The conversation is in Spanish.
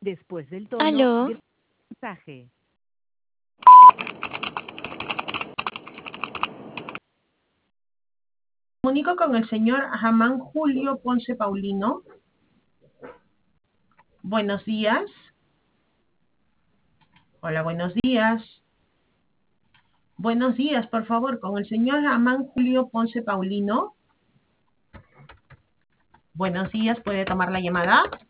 Después del tono, Aló, del mensaje. Comunico con el señor Germán Julio Ponce Paulino. Buenos días. Hola, buenos días. Buenos días, por favor, con el señor Germán Julio Ponce Paulino. Buenos días, ¿puede tomar la llamada?